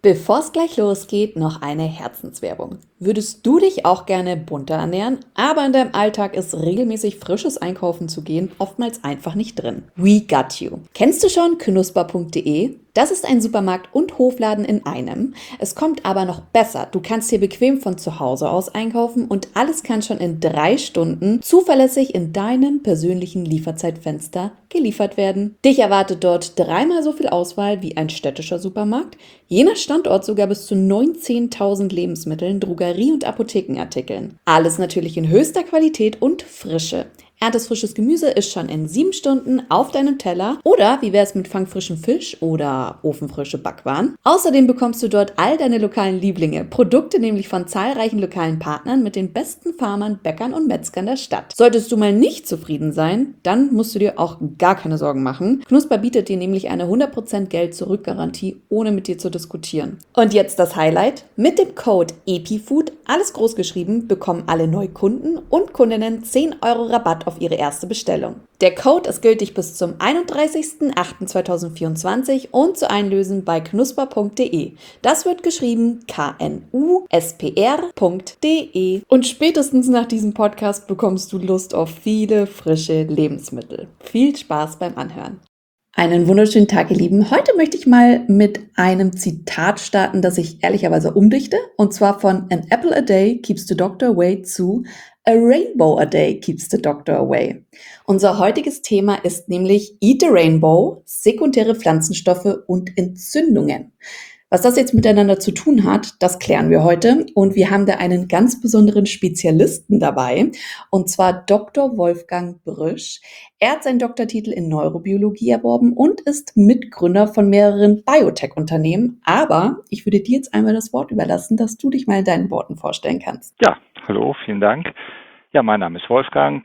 Bevor es gleich losgeht, noch eine Herzenswerbung. Würdest du dich auch gerne bunter ernähren, aber in deinem Alltag ist regelmäßig frisches Einkaufen zu gehen oftmals einfach nicht drin? We got you. Kennst du schon knusper.de? Das ist ein Supermarkt und Hofladen in einem. Es kommt aber noch besser. Du kannst hier bequem von zu Hause aus einkaufen und alles kann schon in 3 Stunden zuverlässig in deinem persönlichen Lieferzeitfenster geliefert werden. Dich erwartet dort 3-mal so viel Auswahl wie ein städtischer Supermarkt. Je nach Standort sogar bis zu 19.000 Lebensmitteln, Drogerie- und Apothekenartikeln. Alles natürlich in höchster Qualität und Frische. Erntest frisches Gemüse ist schon in 7 Stunden auf deinem Teller. Oder wie wär's mit fangfrischem Fisch oder ofenfrische Backwaren? Außerdem bekommst du dort all deine lokalen Lieblinge. Produkte nämlich von zahlreichen lokalen Partnern mit den besten Farmern, Bäckern und Metzgern der Stadt. Solltest du mal nicht zufrieden sein, dann musst du dir auch gar keine Sorgen machen. Knusper bietet dir nämlich eine 100% Geld-Zurück-Garantie, ohne mit dir zu diskutieren. Und jetzt das Highlight. Mit dem Code EPIFOOD, alles groß geschrieben, bekommen alle Neukunden und Kundinnen 10 Euro Rabatt auf ihre erste Bestellung. Der Code ist gültig bis zum 31.08.2024 und zu einlösen bei knusper.de. Das wird geschrieben KNUSPR.de. Und spätestens nach diesem Podcast bekommst du Lust auf viele frische Lebensmittel. Viel Spaß beim Anhören. Einen wunderschönen Tag, ihr Lieben. Heute möchte ich mal mit einem Zitat starten, das ich ehrlicherweise umdichte. Und zwar von An apple a day keeps the doctor away zu A rainbow a day keeps the doctor away. Unser heutiges Thema ist nämlich Eat a Rainbow, sekundäre Pflanzenstoffe und Entzündungen. Was das jetzt miteinander zu tun hat, das klären wir heute. Und wir haben da einen ganz besonderen Spezialisten dabei, und zwar Dr. Wolfgang Brüsch. Er hat seinen Doktortitel in Neurobiologie erworben und ist Mitgründer von mehreren Biotech-Unternehmen. Aber ich würde dir jetzt einmal das Wort überlassen, dass du dich mal in deinen Worten vorstellen kannst. Ja, hallo, vielen Dank. Ja, mein Name ist Wolfgang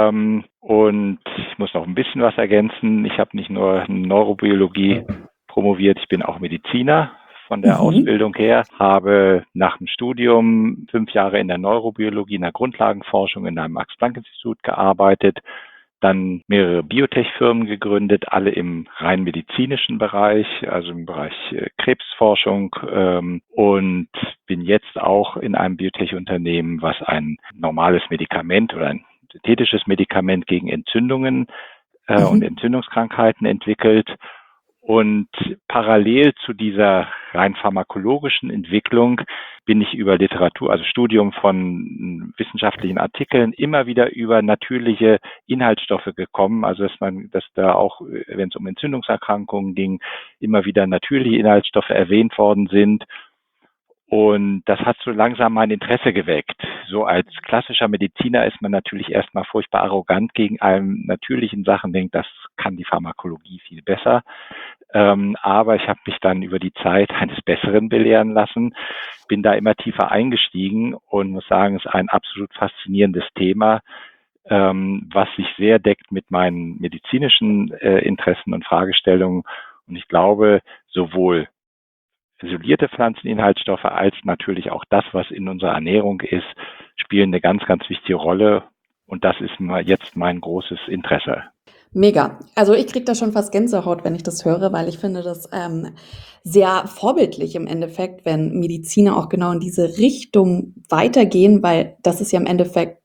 und ich muss noch ein bisschen was ergänzen. Ich habe nicht nur Neurobiologie promoviert, ich bin auch Mediziner von der Ausbildung her, habe nach dem Studium 5 Jahre in der Neurobiologie, in der Grundlagenforschung in einem Max-Planck-Institut gearbeitet, dann mehrere Biotech-Firmen gegründet, alle im rein medizinischen Bereich, also im Bereich Krebsforschung und bin jetzt auch in einem Biotech-Unternehmen, was ein normales Medikament oder ein synthetisches Medikament gegen Entzündungen und Entzündungskrankheiten entwickelt. Und parallel zu dieser rein pharmakologischen Entwicklung bin ich über Literatur, also Studium von wissenschaftlichen Artikeln, immer wieder über natürliche Inhaltsstoffe gekommen. Also dass da auch, wenn es um Entzündungserkrankungen ging, immer wieder natürliche Inhaltsstoffe erwähnt worden sind. Und das hat so langsam mein Interesse geweckt. So als klassischer Mediziner ist man natürlich erstmal furchtbar arrogant gegen einem natürlichen Sachen, denkt, das kann die Pharmakologie viel besser. Aber ich habe mich dann über die Zeit eines Besseren belehren lassen, bin da immer tiefer eingestiegen und muss sagen, es ist ein absolut faszinierendes Thema, was sich sehr deckt mit meinen medizinischen Interessen und Fragestellungen. Und ich glaube, sowohl isolierte Pflanzeninhaltsstoffe als natürlich auch das, was in unserer Ernährung ist, spielen eine ganz, ganz wichtige Rolle. Und das ist jetzt mein großes Interesse. Mega. Also ich kriege da schon fast Gänsehaut, wenn ich das höre, weil ich finde das sehr vorbildlich im Endeffekt, wenn Mediziner auch genau in diese Richtung weitergehen, weil das ist ja im Endeffekt,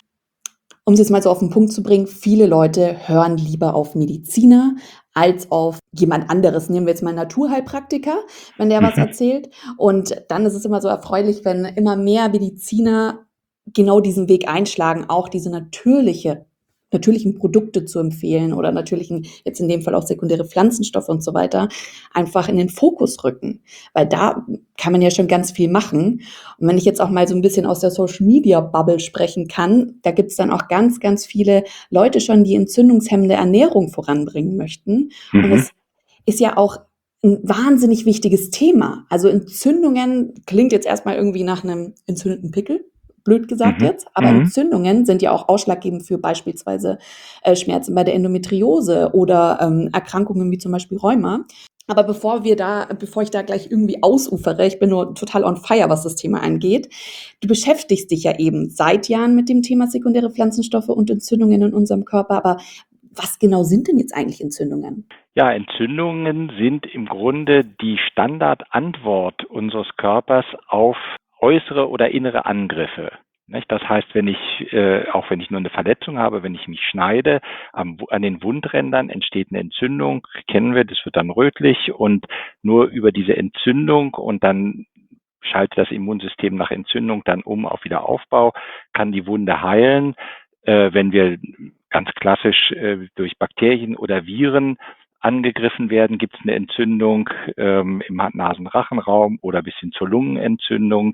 um es jetzt mal so auf den Punkt zu bringen, viele Leute hören lieber auf Mediziner als auf jemand anderes. Nehmen wir jetzt mal einen Naturheilpraktiker, wenn der was erzählt. Und dann ist es immer so erfreulich, wenn immer mehr Mediziner genau diesen Weg einschlagen, auch diese natürlichen Produkte zu empfehlen oder natürlichen, jetzt in dem Fall auch sekundäre Pflanzenstoffe und so weiter, einfach in den Fokus rücken. Weil da kann man ja schon ganz viel machen. Und wenn ich jetzt auch mal so ein bisschen aus der Social-Media-Bubble sprechen kann, da gibt's dann auch ganz, ganz viele Leute schon, die entzündungshemmende Ernährung voranbringen möchten. Und es ist ja auch ein wahnsinnig wichtiges Thema. Also Entzündungen klingt jetzt erstmal irgendwie nach einem entzündeten Pickel, blöd gesagt jetzt, aber Entzündungen sind ja auch ausschlaggebend für beispielsweise Schmerzen bei der Endometriose oder Erkrankungen wie zum Beispiel Rheuma. Aber bevor ich da gleich irgendwie ausufere, ich bin nur total on fire, was das Thema angeht. Du beschäftigst dich ja eben seit Jahren mit dem Thema sekundäre Pflanzenstoffe und Entzündungen in unserem Körper. Aber was genau sind denn jetzt eigentlich Entzündungen? Ja, Entzündungen sind im Grunde die Standardantwort unseres Körpers auf äußere oder innere Angriffe. Nicht? Das heißt, auch wenn ich nur eine Verletzung habe, wenn ich mich schneide, an den Wundrändern entsteht eine Entzündung, kennen wir, das wird dann rötlich und nur über diese Entzündung und dann schaltet das Immunsystem nach Entzündung dann auf Wiederaufbau, kann die Wunde heilen. Wenn wir ganz klassisch durch Bakterien oder Viren angegriffen werden, gibt es eine Entzündung im Nasenrachenraum oder bis hin zur Lungenentzündung.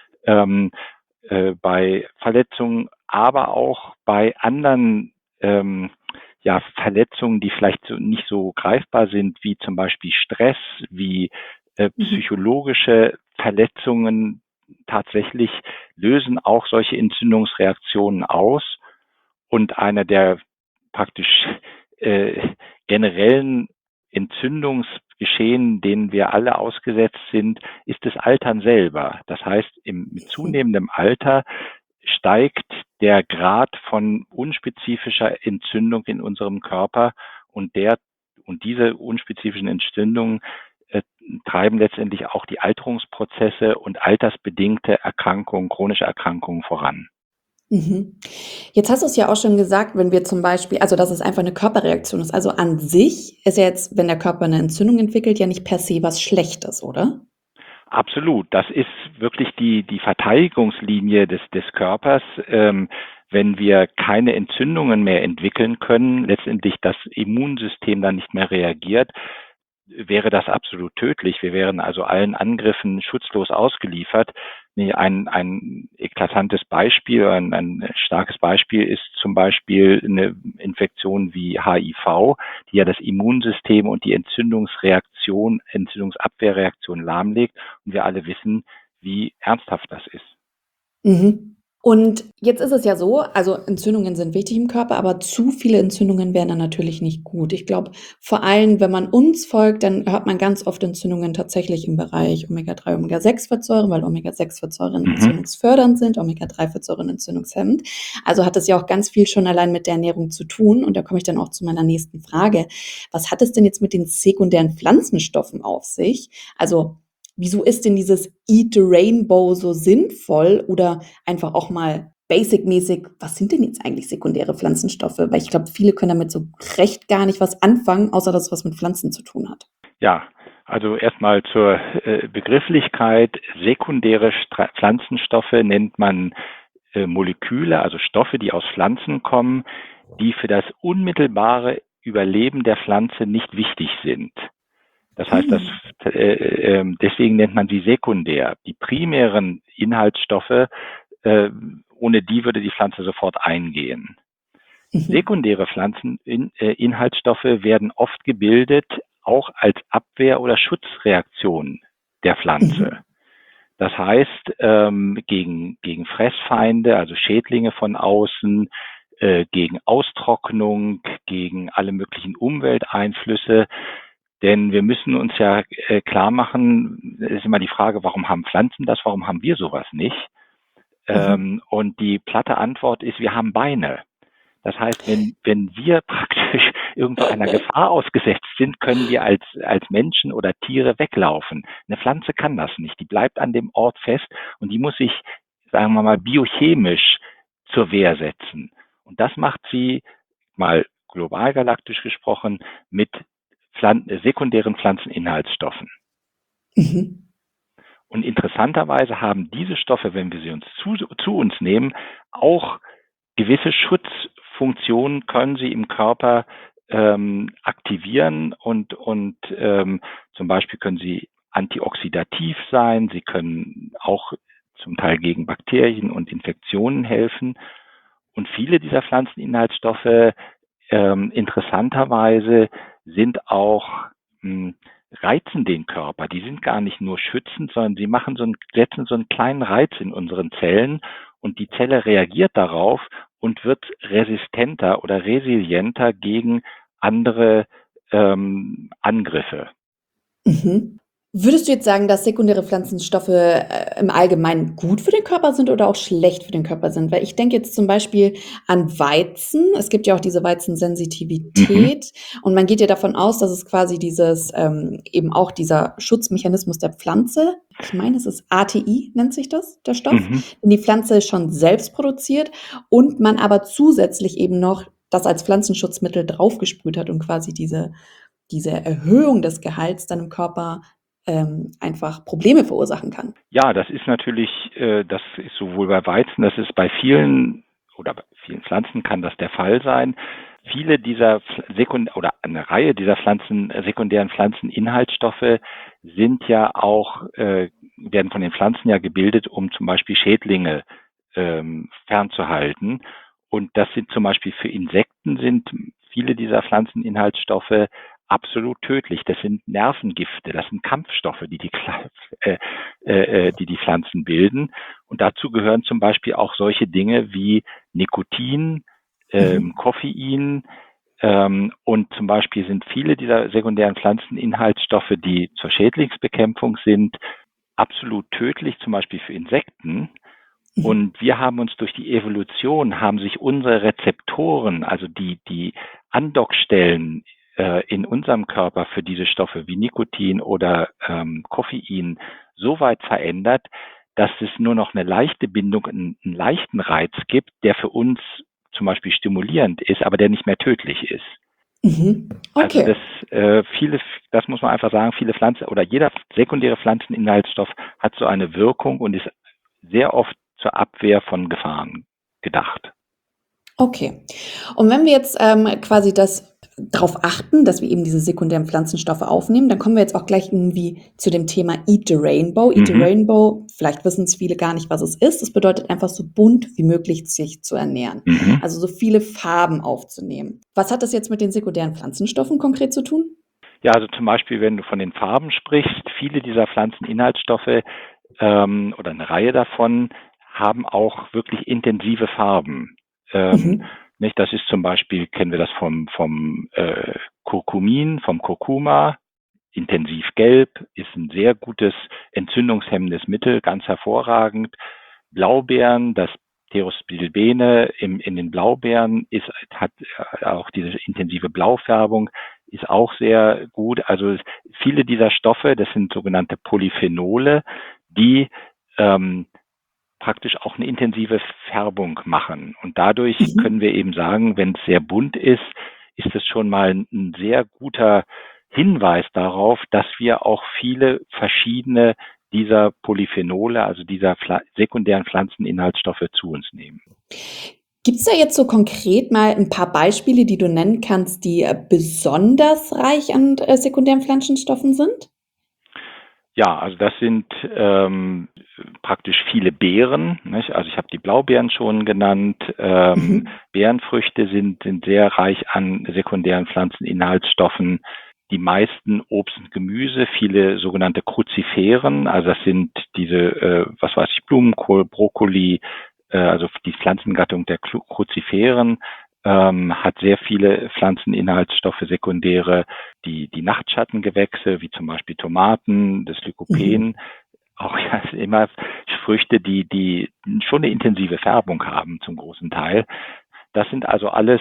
Bei Verletzungen, aber auch bei anderen Verletzungen, die vielleicht nicht so greifbar sind, wie zum Beispiel Stress, wie psychologische Verletzungen tatsächlich lösen auch solche Entzündungsreaktionen aus. Und einer der praktisch generellen Entzündungsgeschehen, denen wir alle ausgesetzt sind, ist das Altern selber. Das heißt, mit zunehmendem Alter steigt der Grad von unspezifischer Entzündung in unserem Körper und diese unspezifischen Entzündungen treiben letztendlich auch die Alterungsprozesse und altersbedingte Erkrankungen, chronische Erkrankungen voran. Mhm. Jetzt hast du es ja auch schon gesagt, wenn wir zum Beispiel also, dass es einfach eine Körperreaktion ist. Also, an sich ist ja jetzt, wenn der Körper eine Entzündung entwickelt, ja nicht per se was Schlechtes, oder? Absolut. Das ist wirklich die Verteidigungslinie des Körpers. Wenn wir keine Entzündungen mehr entwickeln können, letztendlich das Immunsystem dann nicht mehr reagiert, wäre das absolut tödlich. Wir wären also allen Angriffen schutzlos ausgeliefert. Ein eklatantes Beispiel, ein starkes Beispiel ist zum Beispiel eine Infektion wie HIV, die ja das Immunsystem und die Entzündungsabwehrreaktion lahmlegt. Und wir alle wissen, wie ernsthaft das ist. Mhm. Und jetzt ist es ja so, also Entzündungen sind wichtig im Körper, aber zu viele Entzündungen wären dann natürlich nicht gut. Ich glaube, vor allem, wenn man uns folgt, dann hört man ganz oft Entzündungen tatsächlich im Bereich Omega-3, Omega-6-Fettsäuren, weil Omega-6-Fettsäuren Mhm. entzündungsfördernd sind, Omega-3-Fettsäuren entzündungshemmend. Also hat es ja auch ganz viel schon allein mit der Ernährung zu tun. Und da komme ich dann auch zu meiner nächsten Frage. Was hat es denn jetzt mit den sekundären Pflanzenstoffen auf sich? Also wieso ist denn dieses Eat the Rainbow so sinnvoll oder einfach auch mal basic-mäßig, was sind denn jetzt eigentlich sekundäre Pflanzenstoffe? Weil ich glaube, viele können damit so recht gar nicht was anfangen, außer dass es was mit Pflanzen zu tun hat. Ja, also erstmal zur Begrifflichkeit. Sekundäre Pflanzenstoffe nennt man Moleküle, also Stoffe, die aus Pflanzen kommen, die für das unmittelbare Überleben der Pflanze nicht wichtig sind. Das heißt, deswegen nennt man sie sekundär. Die primären Inhaltsstoffe, ohne die würde die Pflanze sofort eingehen. Mhm. Sekundäre Pflanzeninhaltsstoffe werden oft gebildet, auch als Abwehr- oder Schutzreaktion der Pflanze. Mhm. Das heißt, gegen Fressfeinde, also Schädlinge von außen, gegen Austrocknung, gegen alle möglichen Umwelteinflüsse. Denn wir müssen uns ja klar machen, es ist immer die Frage, warum haben Pflanzen das, warum haben wir sowas nicht? Mhm. Und die platte Antwort ist, wir haben Beine. Das heißt, wenn wir praktisch irgendwo einer Gefahr ausgesetzt sind, können wir als Menschen oder Tiere weglaufen. Eine Pflanze kann das nicht. Die bleibt an dem Ort fest und die muss sich, sagen wir mal, biochemisch zur Wehr setzen. Und das macht sie, mal global galaktisch gesprochen, mit sekundären Pflanzeninhaltsstoffen. Mhm. Und interessanterweise haben diese Stoffe, wenn wir sie uns zu uns nehmen, auch gewisse Schutzfunktionen können sie im Körper aktivieren und zum Beispiel können sie antioxidativ sein, sie können auch zum Teil gegen Bakterien und Infektionen helfen. Und viele dieser Pflanzeninhaltsstoffe interessanterweise sind auch reizen den Körper. Die sind gar nicht nur schützend, sondern sie setzen so einen kleinen Reiz in unseren Zellen und die Zelle reagiert darauf und wird resistenter oder resilienter gegen andere Angriffe. Mhm. Würdest du jetzt sagen, dass sekundäre Pflanzenstoffe im Allgemeinen gut für den Körper sind oder auch schlecht für den Körper sind? Weil ich denke jetzt zum Beispiel an Weizen. Es gibt ja auch diese Mhm. Weizensensitivität und man geht ja davon aus, dass es quasi dieses eben auch dieser Schutzmechanismus der Pflanze, ich meine, es ist ATI, nennt sich das, der Stoff, Mhm. den die Pflanze schon selbst produziert und man aber zusätzlich eben noch das als Pflanzenschutzmittel draufgesprüht hat und quasi diese Erhöhung des Gehalts dann im Körper einfach Probleme verursachen kann. Ja, das ist natürlich, das ist sowohl bei Weizen, das ist bei vielen oder bei vielen Pflanzen kann das der Fall sein. Viele dieser oder eine Reihe dieser sekundären Pflanzeninhaltsstoffe sind ja auch, werden von den Pflanzen ja gebildet, um zum Beispiel Schädlinge fernzuhalten. Und das sind zum Beispiel für Insekten sind viele dieser Pflanzeninhaltsstoffe absolut tödlich. Das sind Nervengifte, das sind Kampfstoffe, die Pflanzen bilden. Und dazu gehören zum Beispiel auch solche Dinge wie Nikotin, Mhm. Koffein, und zum Beispiel sind viele dieser sekundären Pflanzeninhaltsstoffe, die zur Schädlingsbekämpfung sind, absolut tödlich, zum Beispiel für Insekten. Mhm. Und wir haben uns durch die Evolution, haben sich unsere Rezeptoren, also die Andockstellen in unserem Körper für diese Stoffe wie Nikotin oder Koffein so weit verändert, dass es nur noch eine leichte Bindung, einen leichten Reiz gibt, der für uns zum Beispiel stimulierend ist, aber der nicht mehr tödlich ist. Mhm. Also Okay. das muss man einfach sagen, viele Pflanzen oder jeder sekundäre Pflanzeninhaltsstoff hat so eine Wirkung und ist sehr oft zur Abwehr von Gefahren gedacht. Okay. Und wenn wir jetzt quasi das darauf achten, dass wir eben diese sekundären Pflanzenstoffe aufnehmen, dann kommen wir jetzt auch gleich irgendwie zu dem Thema Eat the Rainbow. Eat the Mhm. Rainbow, vielleicht wissen es viele gar nicht, was es ist. Es bedeutet einfach so bunt wie möglich sich zu ernähren. Mhm. Also so viele Farben aufzunehmen. Was hat das jetzt mit den sekundären Pflanzenstoffen konkret zu tun? Ja, also zum Beispiel, wenn du von den Farben sprichst, viele dieser Pflanzeninhaltsstoffe oder eine Reihe davon haben auch wirklich intensive Farben. Ähm, Mhm. nicht? Das ist zum Beispiel, kennen wir das vom Kurkumin, vom Kurkuma, intensiv gelb, ist ein sehr gutes entzündungshemmendes Mittel, ganz hervorragend. Blaubeeren, das Pterospidilbene in den Blaubeeren hat auch diese intensive Blaufärbung, ist auch sehr gut. Also viele dieser Stoffe, das sind sogenannte Polyphenole, die ähm, praktisch auch eine intensive Färbung machen. Und dadurch können Mhm. wir eben sagen, wenn es sehr bunt ist, ist es schon mal ein sehr guter Hinweis darauf, dass wir auch viele verschiedene dieser Polyphenole, also dieser sekundären Pflanzeninhaltsstoffe zu uns nehmen. Gibt es da jetzt so konkret mal ein paar Beispiele, die du nennen kannst, die besonders reich an sekundären Pflanzenstoffen sind? Ja, also das sind praktisch viele Beeren. Nicht? Also ich habe die Blaubeeren schon genannt. Mhm. Beerenfrüchte sind sehr reich an sekundären Pflanzeninhaltsstoffen. Die meisten Obst und Gemüse, viele sogenannte Kruziferen, also das sind diese, was weiß ich, Blumenkohl, Brokkoli, also die Pflanzengattung der Kruziferen, hat sehr viele Pflanzeninhaltsstoffe, sekundäre, die Nachtschattengewächse, wie zum Beispiel Tomaten, das Lycopen, Mhm. auch ja immer Früchte, die schon eine intensive Färbung haben zum großen Teil. Das sind also alles,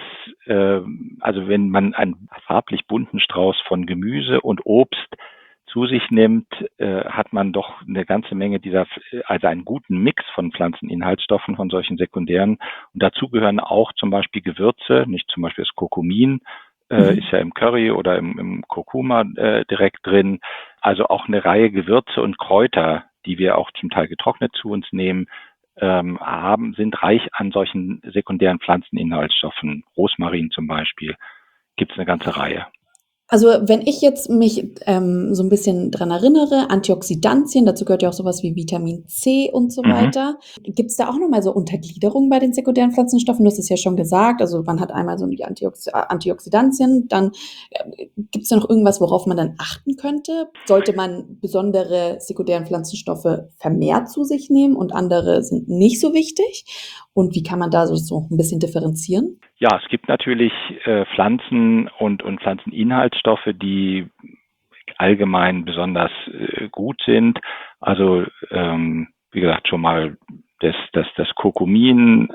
also wenn man einen farblich bunten Strauß von Gemüse und Obst zu sich nimmt, hat man doch eine ganze Menge also einen guten Mix von Pflanzeninhaltsstoffen, von solchen sekundären. Und dazu gehören auch zum Beispiel Gewürze, nicht zum Beispiel das Kurkumin, ist Mhm. ja im Curry oder im Kurkuma direkt drin. Also auch eine Reihe Gewürze und Kräuter, die wir auch zum Teil getrocknet zu uns nehmen, sind reich an solchen sekundären Pflanzeninhaltsstoffen. Rosmarin zum Beispiel, gibt es eine ganze Reihe. Also, wenn ich jetzt mich so ein bisschen dran erinnere, Antioxidantien, dazu gehört ja auch sowas wie Vitamin C und so Mhm. weiter. Gibt's da auch noch mal so Untergliederungen bei den sekundären Pflanzenstoffen? Du hast es ja schon gesagt, also man hat einmal so die Antioxidantien, dann gibt's da noch irgendwas, worauf man dann achten könnte? Sollte man besondere sekundären Pflanzenstoffe vermehrt zu sich nehmen und andere sind nicht so wichtig? Und wie kann man da so ein bisschen differenzieren? Ja, es gibt natürlich Pflanzen und Pflanzeninhaltsstoffe, die nicht allgemein besonders gut sind. Also wie gesagt, schon mal das Kurkumin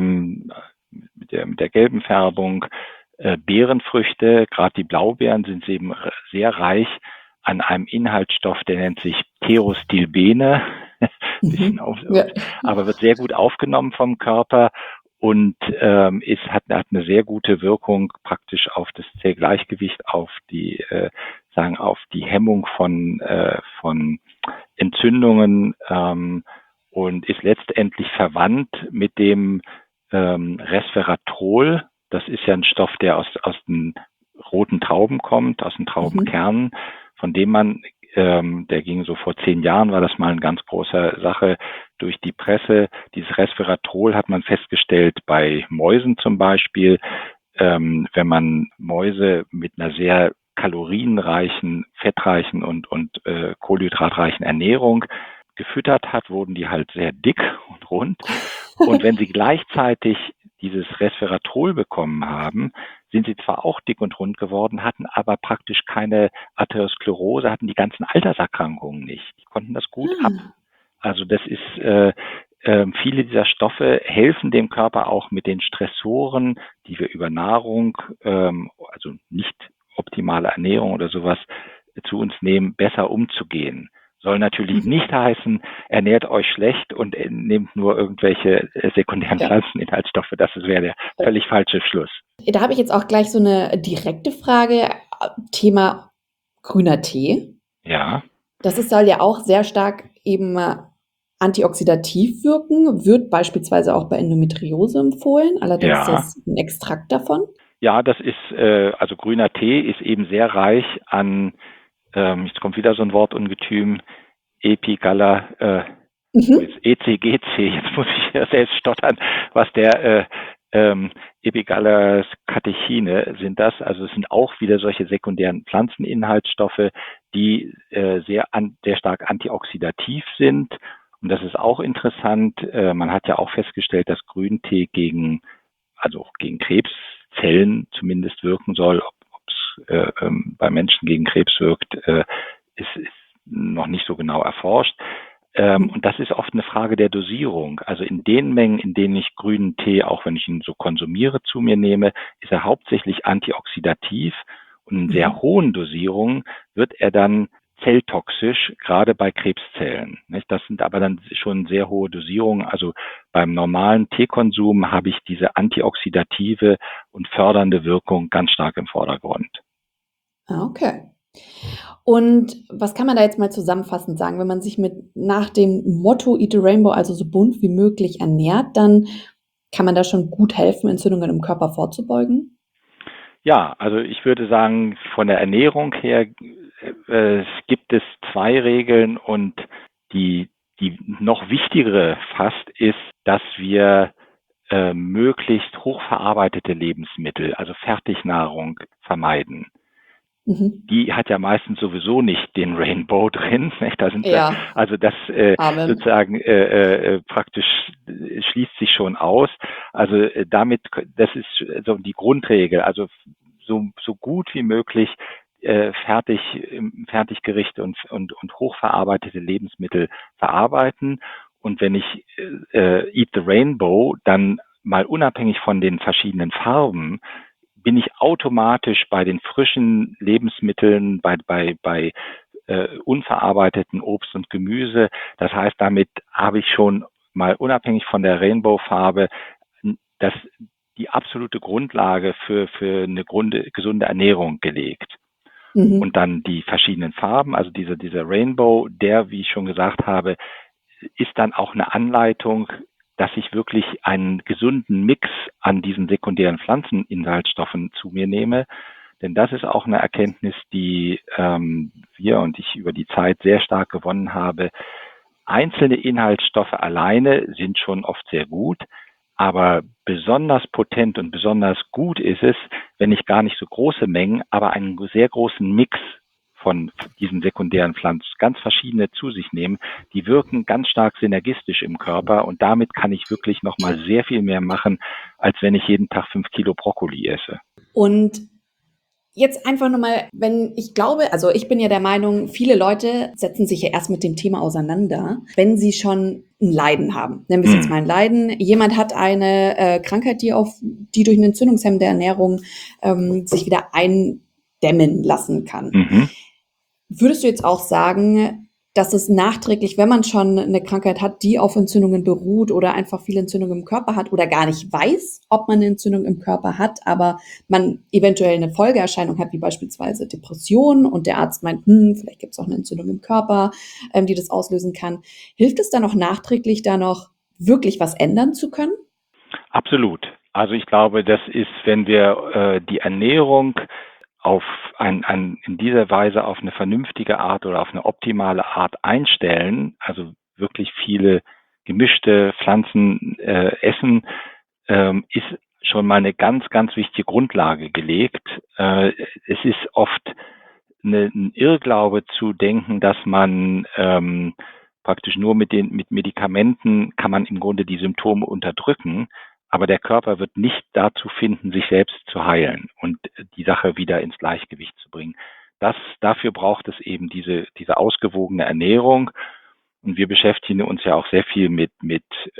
mit der gelben Färbung, Beerenfrüchte, gerade die Blaubeeren sind eben sehr reich an einem Inhaltsstoff, der nennt sich Pterostilbene, bisschen Ja. aber wird sehr gut aufgenommen vom Körper und hat eine sehr gute Wirkung praktisch auf das Zellgleichgewicht, auf die auf die Hemmung von Entzündungen und ist letztendlich verwandt mit dem Resveratrol. Das ist ja ein Stoff, der aus den roten Trauben kommt, aus den Traubenkernen, von dem man, der ging so vor 10 Jahren, war das mal eine ganz große Sache durch die Presse. Dieses Resveratrol hat man festgestellt bei Mäusen zum Beispiel, wenn man Mäuse mit einer sehr kalorienreichen, fettreichen und kohlenhydratreichen Ernährung gefüttert hat, wurden die halt sehr dick und rund. Und wenn sie gleichzeitig dieses Resveratrol bekommen haben, sind sie zwar auch dick und rund geworden, hatten aber praktisch keine Arteriosklerose, hatten die ganzen Alterserkrankungen nicht. Die konnten das gut ab. Also das ist viele dieser Stoffe helfen dem Körper auch mit den Stressoren, die wir über Nahrung, also nicht optimale Ernährung oder sowas zu uns nehmen, besser umzugehen. Soll natürlich nicht heißen, ernährt euch schlecht und nehmt nur irgendwelche sekundären Pflanzeninhaltsstoffe. Das wäre der völlig falsche Schluss. Da habe ich jetzt auch gleich so eine direkte Frage. Thema grüner Tee. Ja. Soll ja auch sehr stark eben antioxidativ wirken, wird beispielsweise auch bei Endometriose empfohlen. Allerdings ist das ein Extrakt davon. Ja, das ist, also grüner Tee ist eben sehr reich an, jetzt kommt wieder so ein Wortungetüm, Epigalla, ECGC, jetzt muss ich ja selbst stottern, was der Epigallas Katechine sind das. Also es sind auch wieder solche sekundären Pflanzeninhaltsstoffe, die sehr stark antioxidativ sind. Und das ist auch interessant. Man hat ja auch festgestellt, dass Grüntee gegen Krebszellen zumindest wirken soll. Ob es bei Menschen gegen Krebs wirkt, ist noch nicht so genau erforscht. Und das ist oft eine Frage der Dosierung. Also in den Mengen, in denen ich grünen Tee, auch wenn ich ihn so konsumiere, zu mir nehme, ist er hauptsächlich antioxidativ. Und in sehr hohen Dosierungen wird er dann zelltoxisch, gerade bei Krebszellen. Das sind aber dann schon sehr hohe Dosierungen. Also beim normalen Teekonsum habe ich diese antioxidative und fördernde Wirkung ganz stark im Vordergrund. Okay. Und was kann man da jetzt mal zusammenfassend sagen? Wenn man sich nach dem Motto Eat the Rainbow, also so bunt wie möglich ernährt, dann kann man da schon gut helfen, Entzündungen im Körper vorzubeugen? Ja, also ich würde sagen, von der Ernährung her gibt es 2 Regeln und die noch wichtigere fast ist, dass wir möglichst hochverarbeitete Lebensmittel, also Fertignahrung vermeiden. Die hat ja meistens sowieso nicht den Rainbow drin. Nicht? Da sind also das sozusagen praktisch schließt sich schon aus. Also damit, das ist so die Grundregel. Also so gut wie möglich Fertiggerichte und hochverarbeitete Lebensmittel verarbeiten. Und wenn ich Eat the Rainbow, dann mal unabhängig von den verschiedenen Farben, bin ich automatisch bei den frischen Lebensmitteln, bei unverarbeiteten Obst und Gemüse. Das heißt, damit habe ich schon mal unabhängig von der Rainbow-Farbe die absolute Grundlage für eine gesunde Ernährung gelegt. Und dann die verschiedenen Farben, also dieser Rainbow, der, wie ich schon gesagt habe, ist dann auch eine Anleitung, dass ich wirklich einen gesunden Mix an diesen sekundären Pflanzeninhaltsstoffen zu mir nehme. Denn das ist auch eine Erkenntnis, die wir und ich über die Zeit sehr stark gewonnen habe. Einzelne Inhaltsstoffe alleine sind schon oft sehr gut, aber besonders potent und besonders gut ist es, wenn ich gar nicht so große Mengen, aber einen sehr großen Mix von diesen sekundären Pflanzen, ganz verschiedene zu sich nehmen, die wirken ganz stark synergistisch im Körper und damit kann ich wirklich nochmal sehr viel mehr machen, als wenn ich jeden Tag 5 Kilo Brokkoli esse. Und Jetzt einfach nochmal, wenn ich glaube, also ich bin ja der Meinung, viele Leute setzen sich ja erst mit dem Thema auseinander, wenn sie schon ein Leiden haben. Nennen wir es jetzt mal ein Leiden. Jemand hat eine Krankheit, die durch eine entzündungshemmende Ernährung sich wieder eindämmen lassen kann. Mhm. Würdest du jetzt auch sagen, dass es nachträglich, wenn man schon eine Krankheit hat, die auf Entzündungen beruht oder einfach viele Entzündungen im Körper hat oder gar nicht weiß, ob man eine Entzündung im Körper hat, aber man eventuell eine Folgeerscheinung hat, wie beispielsweise Depression und der Arzt meint, vielleicht gibt es auch eine Entzündung im Körper, die das auslösen kann. Hilft es dann noch nachträglich, da noch wirklich was ändern zu können? Absolut. Also ich glaube, das ist, wenn wir die Ernährung in dieser Weise auf eine vernünftige Art oder auf eine optimale Art einstellen, also wirklich viele gemischte Pflanzen essen, ist schon mal eine ganz, ganz wichtige Grundlage gelegt. Es ist oft ein Irrglaube zu denken, dass man praktisch nur mit Medikamenten kann man im Grunde die Symptome unterdrücken, aber der Körper wird nicht dazu finden, sich selbst zu heilen und die Sache wieder ins Gleichgewicht zu bringen. Dafür braucht es eben diese ausgewogene Ernährung. Und wir beschäftigen uns ja auch sehr viel mit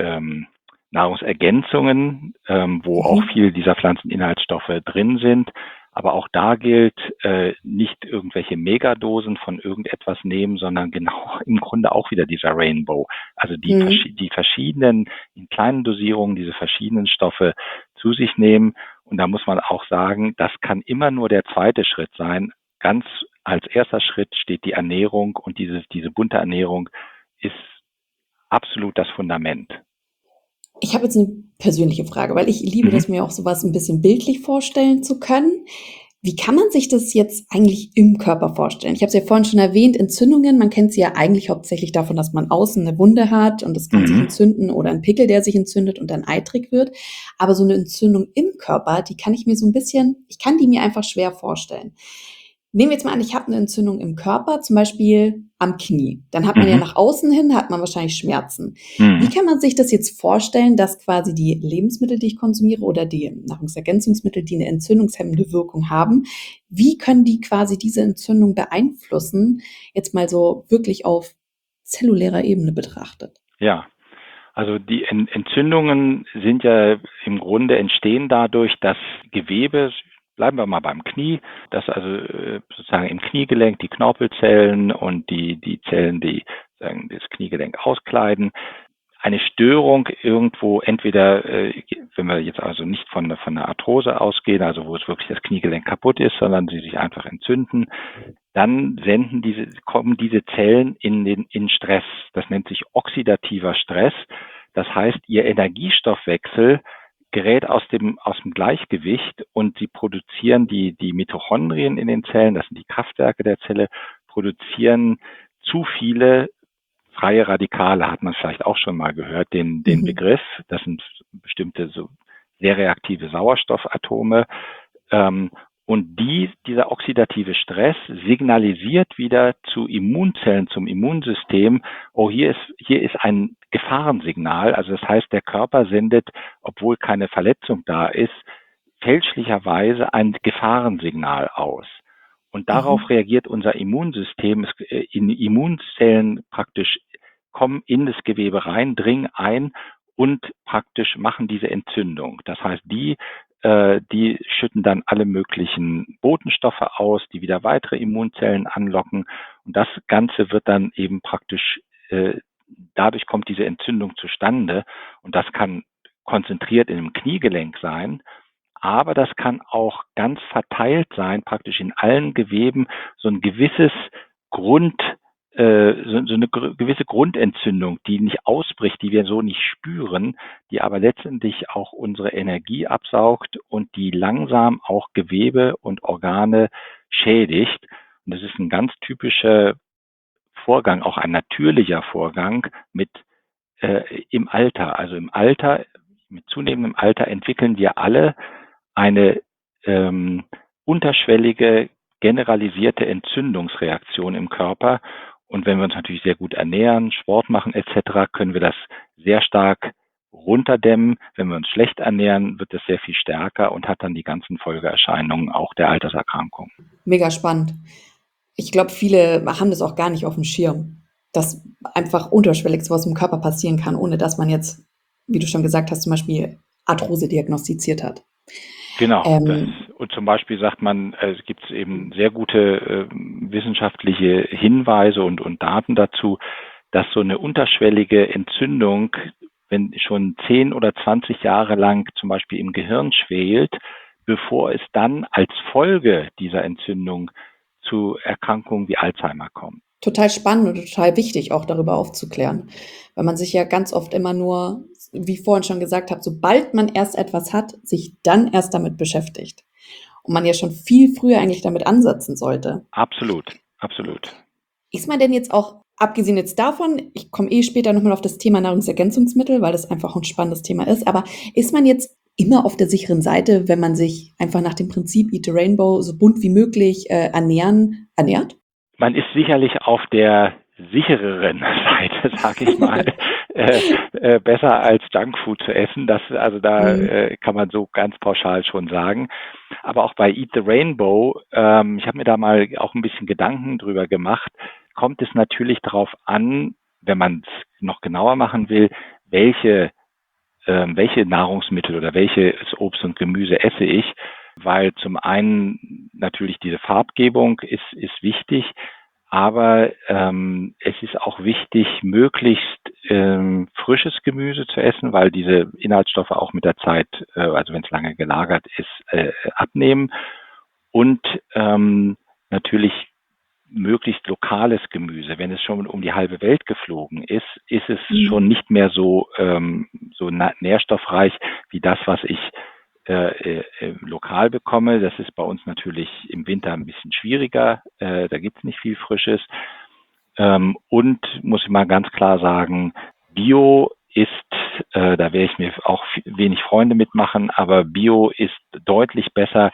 Nahrungsergänzungen, wo auch viel dieser Pflanzeninhaltsstoffe drin sind. Aber auch da gilt, nicht irgendwelche Megadosen von irgendetwas nehmen, sondern genau im Grunde auch wieder dieser Rainbow. Also die verschiedenen, in kleinen Dosierungen, diese verschiedenen Stoffe zu sich nehmen. Und da muss man auch sagen, das kann immer nur der zweite Schritt sein. Ganz als erster Schritt steht die Ernährung und diese bunte Ernährung ist absolut das Fundament. Ich habe jetzt eine persönliche Frage, weil ich liebe Mhm. das, mir auch sowas ein bisschen bildlich vorstellen zu können. Wie kann man sich das jetzt eigentlich im Körper vorstellen? Ich habe es ja vorhin schon erwähnt, Entzündungen, man kennt sie ja eigentlich hauptsächlich davon, dass man außen eine Wunde hat und das kann sich Mhm. entzünden oder ein Pickel, der sich entzündet und dann eitrig wird. Aber so eine Entzündung im Körper, die kann ich mir so ein bisschen, ich kann die mir einfach schwer vorstellen. Nehmen wir jetzt mal an, ich habe eine Entzündung im Körper, zum Beispiel am Knie. Dann hat man ja Mhm. nach außen hin, hat man wahrscheinlich Schmerzen. Wie Mhm. kann man sich das jetzt vorstellen, dass quasi die Lebensmittel, die ich konsumiere oder die Nahrungsergänzungsmittel, die eine entzündungshemmende Wirkung haben, wie können die quasi diese Entzündung beeinflussen, jetzt mal so wirklich auf zellulärer Ebene betrachtet? Ja, also die Entzündungen sind ja im Grunde entstehen dadurch, dass Gewebe, bleiben wir mal beim Knie, dass also sozusagen im Kniegelenk die Knorpelzellen und die Zellen, die sagen, das Kniegelenk auskleiden, eine Störung irgendwo entweder, wenn wir jetzt also nicht von der Arthrose ausgehen, also wo es wirklich das Kniegelenk kaputt ist, sondern sie sich einfach entzünden, dann kommen diese Zellen in Stress. Das nennt sich oxidativer Stress. Das heißt, ihr Energiestoffwechsel gerät aus dem Gleichgewicht und sie produzieren die Mitochondrien in den Zellen, das sind die Kraftwerke der Zelle, produzieren zu viele freie Radikale, hat man vielleicht auch schon mal gehört, den Begriff. Das sind bestimmte so sehr reaktive Sauerstoffatome. Und dieser oxidative Stress signalisiert wieder zu Immunzellen, zum Immunsystem, oh, hier ist ein Gefahrensignal. Also das heißt, der Körper sendet, obwohl keine Verletzung da ist, fälschlicherweise ein Gefahrensignal aus. Und darauf Mhm. reagiert unser Immunsystem. In Immunzellen praktisch kommen in das Gewebe rein, dringen ein und praktisch machen diese Entzündung. Das heißt, die schütten dann alle möglichen Botenstoffe aus, die wieder weitere Immunzellen anlocken. Und das Ganze wird dann eben praktisch, dadurch kommt diese Entzündung zustande. Und das kann konzentriert in einem Kniegelenk sein, aber das kann auch ganz verteilt sein, praktisch in allen Geweben, so ein gewisses Grund, so eine gewisse Grundentzündung, die nicht ausbricht, die wir so nicht spüren, die aber letztendlich auch unsere Energie absaugt und die langsam auch Gewebe und Organe schädigt. Und das ist ein ganz typischer Vorgang, auch ein natürlicher Vorgang im Alter. Also im Alter, mit zunehmendem Alter entwickeln wir alle eine ähm, unterschwellige, generalisierte Entzündungsreaktion im Körper. Und wenn wir uns natürlich sehr gut ernähren, Sport machen etc., können wir das sehr stark runterdämmen. Wenn wir uns schlecht ernähren, wird das sehr viel stärker und hat dann die ganzen Folgeerscheinungen auch der Alterserkrankung. Mega spannend. Ich glaube, viele haben das auch gar nicht auf dem Schirm, dass einfach unterschwellig sowas im Körper passieren kann, ohne dass man jetzt, wie du schon gesagt hast, zum Beispiel Arthrose diagnostiziert hat. Genau. Ähm, Und zum Beispiel sagt man, es gibt eben sehr gute wissenschaftliche Hinweise und Daten dazu, dass so eine unterschwellige Entzündung, wenn schon 10 oder 20 Jahre lang zum Beispiel im Gehirn schwelt, bevor es dann als Folge dieser Entzündung zu Erkrankungen wie Alzheimer kommt. Total spannend und total wichtig, auch darüber aufzuklären. Weil man sich ja ganz oft immer nur, wie ich vorhin schon gesagt habe, sobald man erst etwas hat, sich dann erst damit beschäftigt. Und man ja schon viel früher eigentlich damit ansetzen sollte. Absolut, absolut. Ist man denn jetzt auch, abgesehen jetzt davon, ich komme später nochmal auf das Thema Nahrungsergänzungsmittel, weil das einfach ein spannendes Thema ist, aber ist man jetzt immer auf der sicheren Seite, wenn man sich einfach nach dem Prinzip Eat the Rainbow so bunt wie möglich ernährt? Man ist sicherlich auf der sichereren Seite, sag ich mal, besser als Junkfood zu essen. Da kann man so ganz pauschal schon sagen. Aber auch bei Eat the Rainbow, ich habe mir da mal auch ein bisschen Gedanken drüber gemacht, kommt es natürlich darauf an, wenn man es noch genauer machen will, welche Nahrungsmittel oder welches Obst und Gemüse esse ich, weil zum einen natürlich diese Farbgebung ist wichtig, aber es ist auch wichtig, möglichst frisches Gemüse zu essen, weil diese Inhaltsstoffe auch mit der Zeit, also wenn es lange gelagert ist, abnehmen. Und natürlich möglichst lokales Gemüse. Wenn es schon um die halbe Welt geflogen ist, ist es schon nicht mehr so nährstoffreich wie das, was ich lokal bekomme. Das ist bei uns natürlich im Winter ein bisschen schwieriger. Da gibt es nicht viel Frisches. Und muss ich mal ganz klar sagen, Bio ist, da werde ich mir auch wenig Freunde mitmachen, aber Bio ist deutlich besser.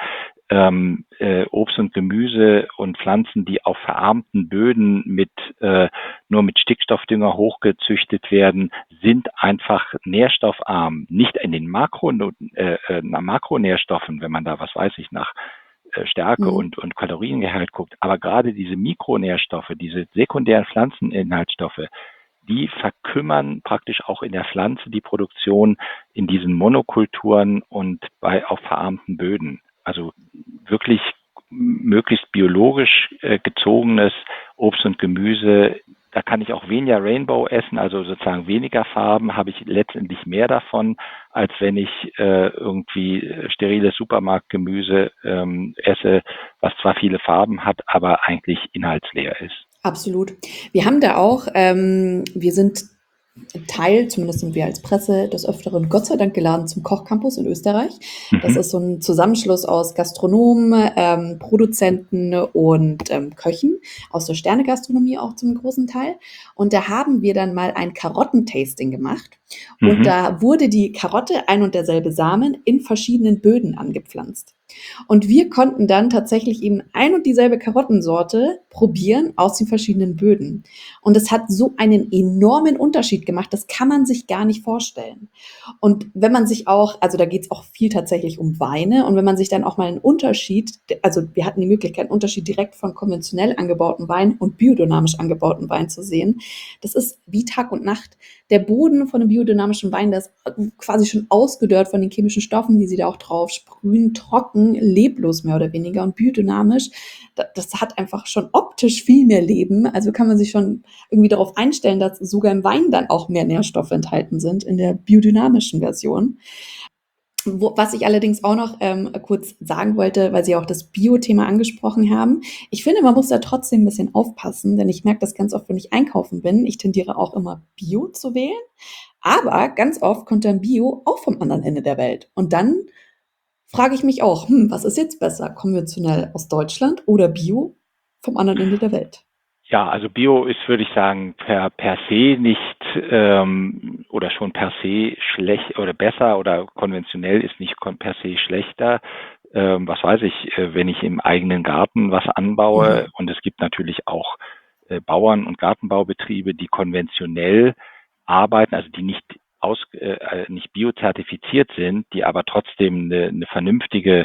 Obst und Gemüse und Pflanzen, die auf verarmten Böden nur mit Stickstoffdünger hochgezüchtet werden, sind einfach nährstoffarm. Nicht in den Makronährstoffen, wenn man da, was weiß ich, nach Stärke und Kaloriengehalt guckt, aber gerade diese Mikronährstoffe, diese sekundären Pflanzeninhaltsstoffe, die verkümmern praktisch auch in der Pflanze die Produktion in diesen Monokulturen und auf verarmten Böden. Also wirklich möglichst biologisch gezogenes Obst und Gemüse. Da kann ich auch weniger Rainbow essen, also sozusagen weniger Farben, habe ich letztendlich mehr davon, als wenn ich irgendwie steriles Supermarktgemüse esse, was zwar viele Farben hat, aber eigentlich inhaltsleer ist. Absolut. Wir haben da auch, wir sind Teil, zumindest sind wir als Presse, des Öfteren Gott sei Dank geladen zum Kochcampus in Österreich. Das ist so ein Zusammenschluss aus Gastronomen, Produzenten und Köchen aus der Sternegastronomie auch zum großen Teil. Und da haben wir dann mal ein Karottentasting gemacht. Und da wurde die Karotte, ein und derselbe Samen, in verschiedenen Böden angepflanzt. Und wir konnten dann tatsächlich eben ein und dieselbe Karottensorte probieren aus den verschiedenen Böden. Und es hat so einen enormen Unterschied gemacht, das kann man sich gar nicht vorstellen. Und wenn man sich auch, also da geht es auch viel tatsächlich um Weine, und wenn man sich dann auch mal einen Unterschied, also wir hatten die Möglichkeit, einen Unterschied direkt von konventionell angebauten Wein und biodynamisch angebauten Wein zu sehen, das ist wie Tag und Nacht. Der Boden von einem biodynamischen Wein, der ist quasi schon ausgedörrt von den chemischen Stoffen, die sie da auch drauf sprühen, trocken, leblos mehr oder weniger, und biodynamisch, das hat einfach schon optisch viel mehr Leben. Also kann man sich schon irgendwie darauf einstellen, dass sogar im Wein dann auch mehr Nährstoffe enthalten sind in der biodynamischen Version. Was ich allerdings auch noch kurz sagen wollte, weil Sie auch das Bio-Thema angesprochen haben. Ich finde, man muss da trotzdem ein bisschen aufpassen, denn ich merke das ganz oft, wenn ich einkaufen bin. Ich tendiere auch immer Bio zu wählen, aber ganz oft kommt dann Bio auch vom anderen Ende der Welt. Und dann frage ich mich auch, was ist jetzt besser, konventionell aus Deutschland oder Bio vom anderen Ende der Welt? Ja, also Bio ist, würde ich sagen, per se nicht oder schon per se schlecht oder besser, oder konventionell ist nicht per se schlechter. Was weiß ich, wenn ich im eigenen Garten was anbaue, und es gibt natürlich auch Bauern- und Gartenbaubetriebe, die konventionell arbeiten, also die nicht nicht biozertifiziert sind, die aber trotzdem eine vernünftige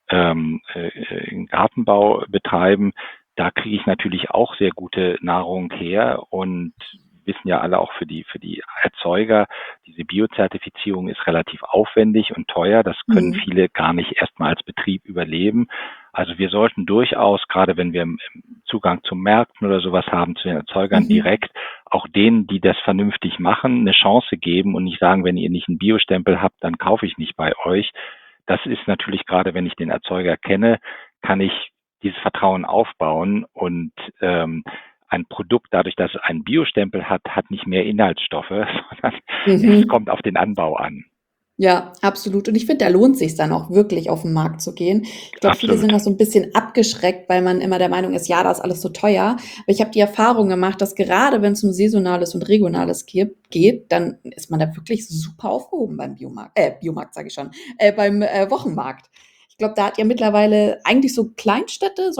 Gartenbau betreiben, da kriege ich natürlich auch sehr gute Nahrung her und wissen ja alle auch für die Erzeuger, diese Biozertifizierung ist relativ aufwendig und teuer. Das können viele gar nicht erstmal als Betrieb überleben. Also wir sollten durchaus, gerade wenn wir Zugang zu Märkten oder sowas haben, zu den Erzeugern direkt, auch denen, die das vernünftig machen, eine Chance geben und nicht sagen, wenn ihr nicht einen Biostempel habt, dann kaufe ich nicht bei euch. Das ist natürlich gerade, wenn ich den Erzeuger kenne, kann ich dieses Vertrauen aufbauen und ein Produkt, dadurch, dass es einen Biostempel hat, hat nicht mehr Inhaltsstoffe, sondern es kommt auf den Anbau an. Ja, absolut. Und ich finde, da lohnt sich dann auch wirklich auf den Markt zu gehen. Ich glaube, viele sind Absolut. noch so ein bisschen abgeschreckt, weil man immer der Meinung ist, ja, das ist alles so teuer. Aber ich habe die Erfahrung gemacht, dass gerade wenn es um Saisonales und Regionales geht, dann ist man da wirklich super aufgehoben beim Biomarkt sage ich schon, beim Wochenmarkt. Ich glaube, da hat ja mittlerweile eigentlich so Kleinstädte,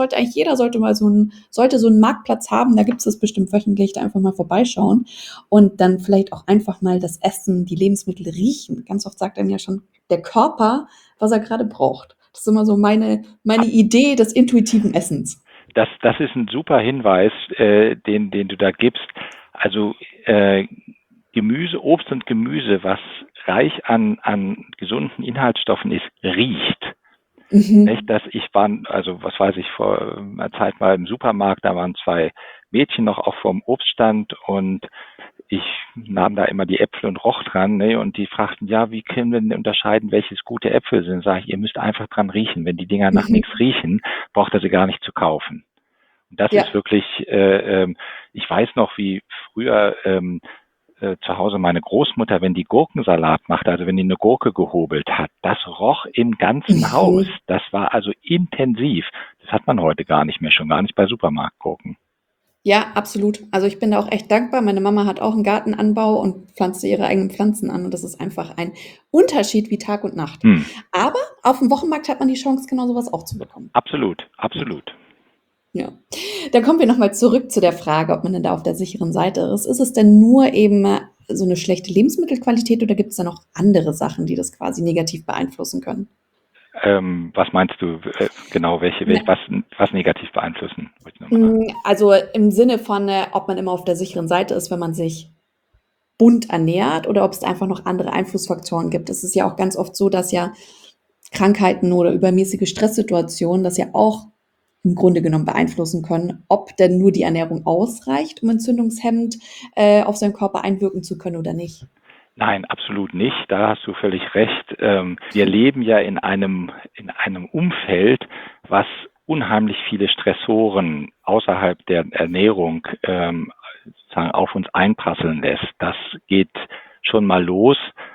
sollte so einen Marktplatz haben, da gibt es das bestimmt wöchentlich, da einfach mal vorbeischauen und dann vielleicht auch einfach mal das Essen, die Lebensmittel riechen. Ganz oft sagt einem ja schon der Körper, was er gerade braucht. Das ist immer so meine Idee des intuitiven Essens. Das ist ein super Hinweis, den du da gibst. Also Gemüse, Obst und Gemüse, was reich an gesunden Inhaltsstoffen ist, riecht. Nicht, dass also was weiß ich, vor einer Zeit mal im Supermarkt, da waren 2 Mädchen noch auch vorm Obststand und ich nahm da immer die Äpfel und roch dran, ne, und die fragten, ja, wie können wir denn unterscheiden, welches gute Äpfel sind? Sag ich, ihr müsst einfach dran riechen. Wenn die Dinger nach nichts riechen, braucht ihr sie gar nicht zu kaufen. Und das Ja. ist wirklich, ich weiß noch, wie früher zu Hause meine Großmutter, wenn die Gurkensalat machte, also wenn die eine Gurke gehobelt hat, das roch im ganzen Haus. Das war also intensiv. Das hat man heute gar nicht mehr, schon gar nicht bei Supermarktgurken. Ja, absolut. Also ich bin da auch echt dankbar. Meine Mama hat auch einen Gartenanbau und pflanzte ihre eigenen Pflanzen an und das ist einfach ein Unterschied wie Tag und Nacht. Aber auf dem Wochenmarkt hat man die Chance, genau sowas auch zu bekommen. Absolut, absolut. Ja. Dann kommen wir nochmal zurück zu der Frage, ob man denn da auf der sicheren Seite ist. Ist es denn nur eben so eine schlechte Lebensmittelqualität oder gibt es da noch andere Sachen, die das quasi negativ beeinflussen können? Was meinst du genau, was negativ beeinflussen? Also im Sinne von, ob man immer auf der sicheren Seite ist, wenn man sich bunt ernährt oder ob es einfach noch andere Einflussfaktoren gibt. Es ist ja auch ganz oft so, dass ja Krankheiten oder übermäßige Stresssituationen das ja auch im Grunde genommen beeinflussen können, ob denn nur die Ernährung ausreicht, um entzündungshemmend auf seinen Körper einwirken zu können oder nicht. Nein, absolut nicht. Da hast du völlig recht. Wir leben ja in einem Umfeld, was unheimlich viele Stressoren außerhalb der Ernährung sozusagen auf uns einprasseln lässt. Das geht schon mal los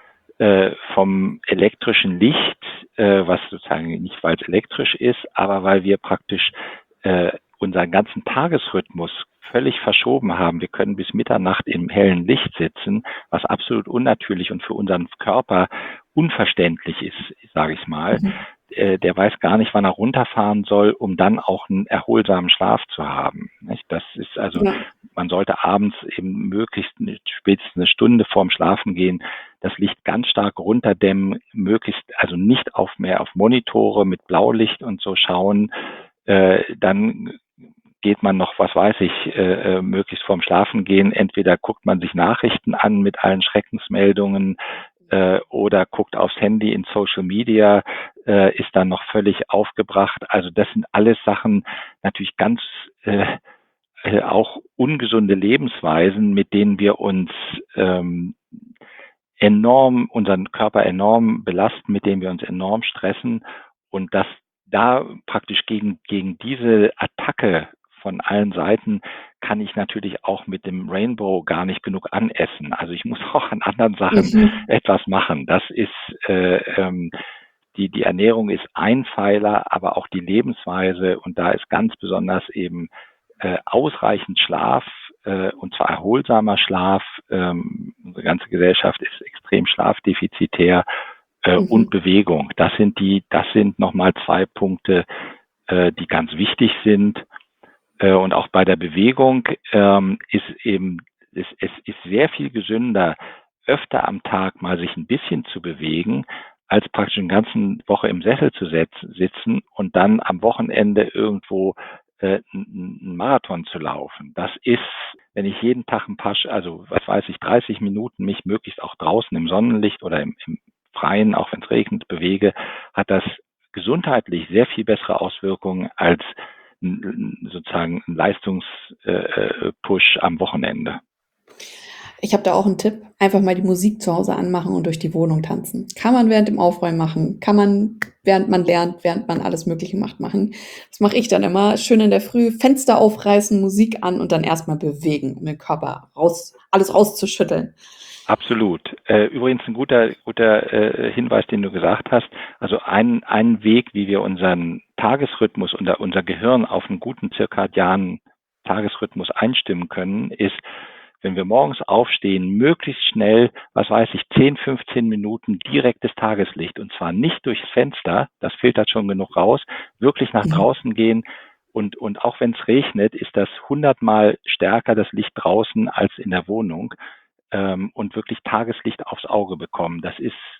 vom elektrischen Licht, was sozusagen nicht, weil es elektrisch ist, aber weil wir praktisch unseren ganzen Tagesrhythmus völlig verschoben haben. Wir können bis Mitternacht im hellen Licht sitzen, was absolut unnatürlich und für unseren Körper unverständlich ist, sage ich mal. Der weiß gar nicht, wann er runterfahren soll, um dann auch einen erholsamen Schlaf zu haben. Das ist also, man sollte abends eben möglichst spätestens eine Stunde vorm Schlafen gehen, das Licht ganz stark runterdämmen, möglichst also nicht mehr auf Monitore mit Blaulicht und so schauen. Dann geht man noch, was weiß ich, möglichst vorm Schlafen gehen. Entweder guckt man sich Nachrichten an mit allen Schreckensmeldungen oder guckt aufs Handy in Social Media, ist dann noch völlig aufgebracht. Also das sind alles Sachen, natürlich ganz auch ungesunde Lebensweisen, mit denen wir uns unseren Körper enorm belasten, mit denen wir uns enorm stressen und das da praktisch gegen diese Attacke von allen Seiten kann ich natürlich auch mit dem Rainbow gar nicht genug anessen. Also ich muss auch an anderen Sachen etwas machen. Das ist die Ernährung ist ein Pfeiler, aber auch die Lebensweise und da ist ganz besonders eben ausreichend Schlaf und zwar erholsamer Schlaf. Unsere ganze Gesellschaft ist extrem schlafdefizitär und Bewegung. Das sind nochmal 2 Punkte, die ganz wichtig sind. Und auch bei der Bewegung ist eben, es ist sehr viel gesünder, öfter am Tag mal sich ein bisschen zu bewegen, als praktisch eine ganze Woche im Sessel zu sitzen und dann am Wochenende irgendwo einen Marathon zu laufen. Das ist, wenn ich jeden Tag ein paar, also was weiß ich, 30 Minuten mich möglichst auch draußen im Sonnenlicht oder im Freien, auch wenn es regnet, bewege, hat das gesundheitlich sehr viel bessere Auswirkungen als sozusagen ein Leistungspush am Wochenende. Ich habe da auch einen Tipp. Einfach mal die Musik zu Hause anmachen und durch die Wohnung tanzen. Kann man während dem Aufräumen machen, kann man, während man lernt, während man alles Mögliche machen. Das mache ich dann immer. Schön in der Früh, Fenster aufreißen, Musik an und dann erstmal bewegen, um den Körper alles rauszuschütteln. Absolut. Übrigens ein guter Hinweis, den du gesagt hast. Also ein Weg, wie wir unseren Tagesrhythmus und unser Gehirn auf einen guten zirkadianen Tagesrhythmus einstimmen können, ist, wenn wir morgens aufstehen, möglichst schnell, 10, 15 Minuten direktes Tageslicht, und zwar nicht durchs Fenster, das filtert schon genug raus, wirklich nach draußen gehen. Und auch wenn es regnet, ist das 100-mal stärker, das Licht draußen, als in der Wohnung, und wirklich Tageslicht aufs Auge bekommen. Das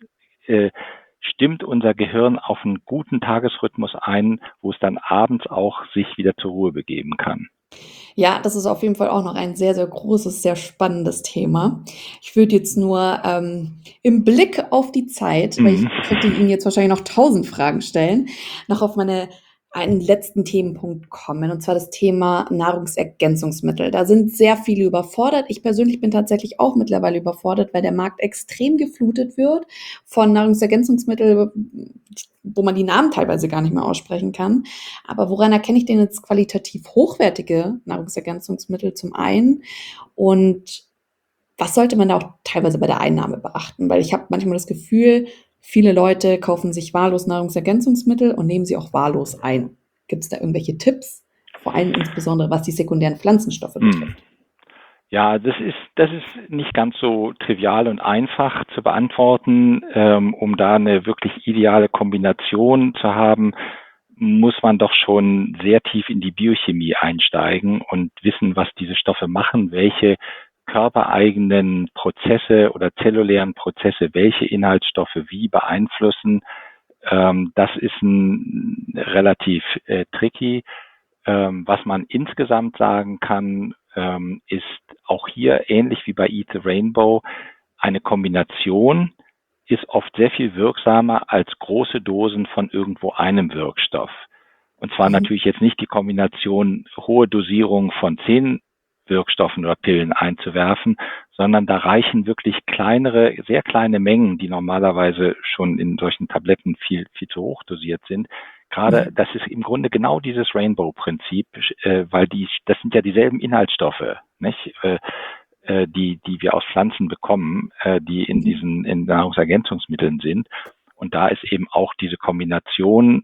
stimmt unser Gehirn auf einen guten Tagesrhythmus ein, wo es dann abends auch sich wieder zur Ruhe begeben kann. Ja, das ist auf jeden Fall auch noch ein sehr, sehr großes, sehr spannendes Thema. Ich würde jetzt nur im Blick auf die Zeit, weil ich könnte Ihnen jetzt wahrscheinlich noch 1000 Fragen stellen, noch auf einen letzten Themenpunkt kommen, und zwar das Thema Nahrungsergänzungsmittel. Da sind sehr viele überfordert. Ich persönlich bin tatsächlich auch mittlerweile überfordert, weil der Markt extrem geflutet wird von Nahrungsergänzungsmitteln, wo man die Namen teilweise gar nicht mehr aussprechen kann. Aber woran erkenne ich denn jetzt qualitativ hochwertige Nahrungsergänzungsmittel zum einen? Und was sollte man da auch teilweise bei der Einnahme beachten? Weil ich habe manchmal das Gefühl, viele Leute kaufen sich wahllos Nahrungsergänzungsmittel und nehmen sie auch wahllos ein. Gibt es da irgendwelche Tipps? Vor allem insbesondere, was die sekundären Pflanzenstoffe betrifft. Ja, das ist nicht ganz so trivial und einfach zu beantworten. Um da eine wirklich ideale Kombination zu haben, muss man doch schon sehr tief in die Biochemie einsteigen und wissen, was diese Stoffe machen, welche körpereigenen Prozesse oder zellulären Prozesse welche Inhaltsstoffe wie beeinflussen. Das ist relativ tricky. Was man insgesamt sagen kann, ist auch hier ähnlich wie bei Eat the Rainbow, eine Kombination ist oft sehr viel wirksamer als große Dosen von irgendwo einem Wirkstoff. Und zwar natürlich jetzt nicht die Kombination hohe Dosierung von 10 Wirkstoffen oder Pillen einzuwerfen, sondern da reichen wirklich kleinere, sehr kleine Mengen, die normalerweise schon in solchen Tabletten viel, viel zu hoch dosiert sind. Gerade, das ist im Grunde genau dieses Rainbow-Prinzip, weil das sind ja dieselben Inhaltsstoffe, nicht? Die wir aus Pflanzen bekommen, die in Nahrungsergänzungsmitteln sind. Und da ist eben auch diese Kombination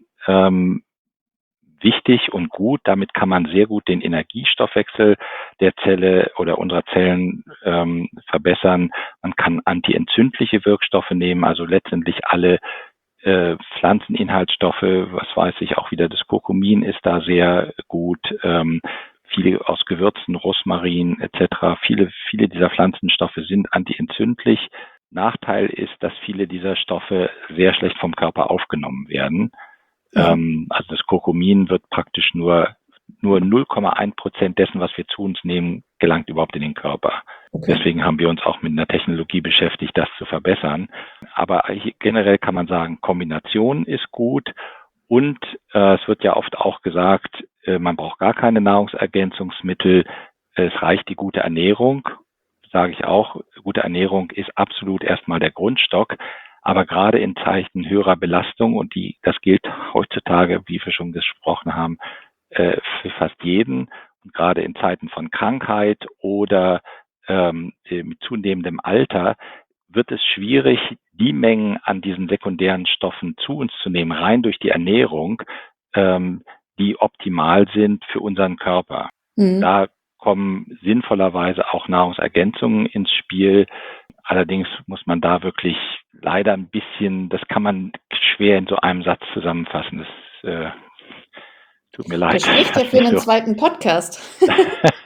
wichtig und gut. Damit kann man sehr gut den Energiestoffwechsel der Zelle oder unserer Zellen verbessern. Man kann antientzündliche Wirkstoffe nehmen, also letztendlich alle Pflanzeninhaltsstoffe, auch wieder das Kurkumin ist da sehr gut, viele aus Gewürzen, Rosmarin etc. Viele dieser Pflanzenstoffe sind antientzündlich. Nachteil ist, dass viele dieser Stoffe sehr schlecht vom Körper aufgenommen werden. Also das Kurkumin wird praktisch nur 0,1% dessen, was wir zu uns nehmen, gelangt überhaupt in den Körper. Okay. Deswegen haben wir uns auch mit einer Technologie beschäftigt, das zu verbessern. Aber generell kann man sagen, Kombination ist gut. Und es wird ja oft auch gesagt, man braucht gar keine Nahrungsergänzungsmittel. Es reicht die gute Ernährung. Sage ich auch, gute Ernährung ist absolut erstmal der Grundstock. Aber gerade in Zeiten höherer Belastung, und das gilt heutzutage, wie wir schon gesprochen haben, für fast jeden, und gerade in Zeiten von Krankheit oder mit zunehmendem Alter, wird es schwierig, die Mengen an diesen sekundären Stoffen zu uns zu nehmen, rein durch die Ernährung, die optimal sind für unseren Körper. Da kommen sinnvollerweise auch Nahrungsergänzungen ins Spiel. Allerdings muss man da wirklich leider ein bisschen, das kann man schwer in so einem Satz zusammenfassen. Das tut mir leid. Das spricht ja für einen zweiten Podcast.